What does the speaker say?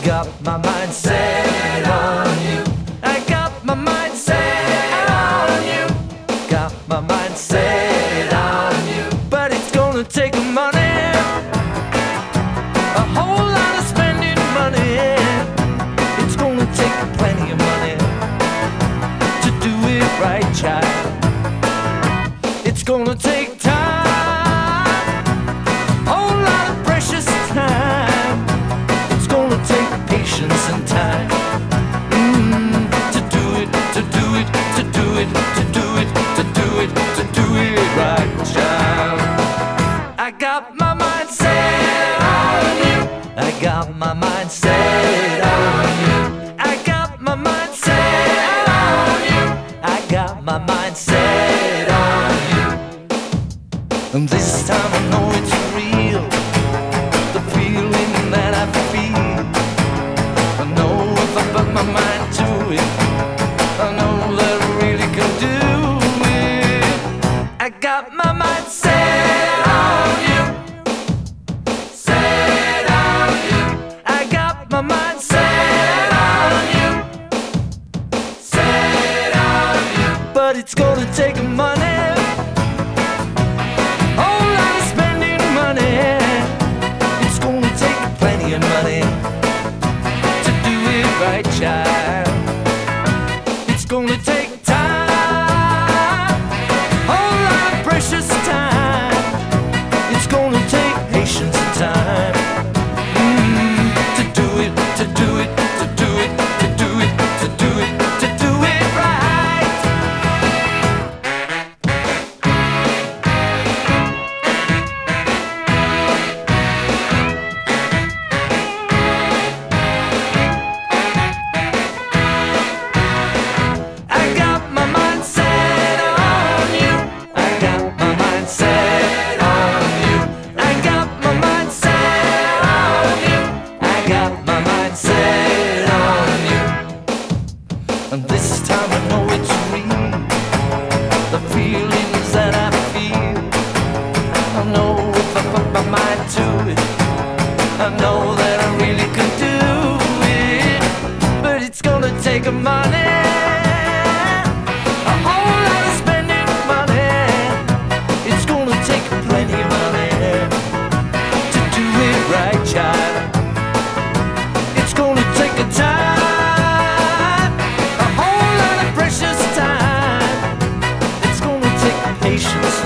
got my mind set on you. I got my mind set on you. Got my mind set on you. But it's gonna take money, a whole lot of spending money. It's gonna take plenty of money to do it right, child. It's gonna take time, whole lot of precious time. It's gonna take patience and time to do it, to do it, to do it, to do it, to do it, to do it right, child. I got my mind set on you. I got my mind set on you. I got my mind set on you. I got my mind set on you. And this time I know it's real, the feeling that I feel. I know if I put my mind to it, I know that I really can do it. I got my mind set on you, set on you. I got my mind set on you, set on you. But it's gonna take money, whole lot of spending money. It's gonna take plenty of money to do it right, child. It's gonna take time, whole lot of precious time. It's gonna take patience and time to do it, to do it, to do it, to do it, to do it, to do it right. I got my mind set on you. I got my mind set on you. I got my mind set on you. I got my mind set on you. And this time I know it's real, the feelings that I feel. I know if I put my mind to it, I know that I really can do it. But it's gonna take money, a whole lot of spending money. It's gonna take plenty of money to do it right, child. It's gonna take a time, a whole lot of precious time. It's gonna take patience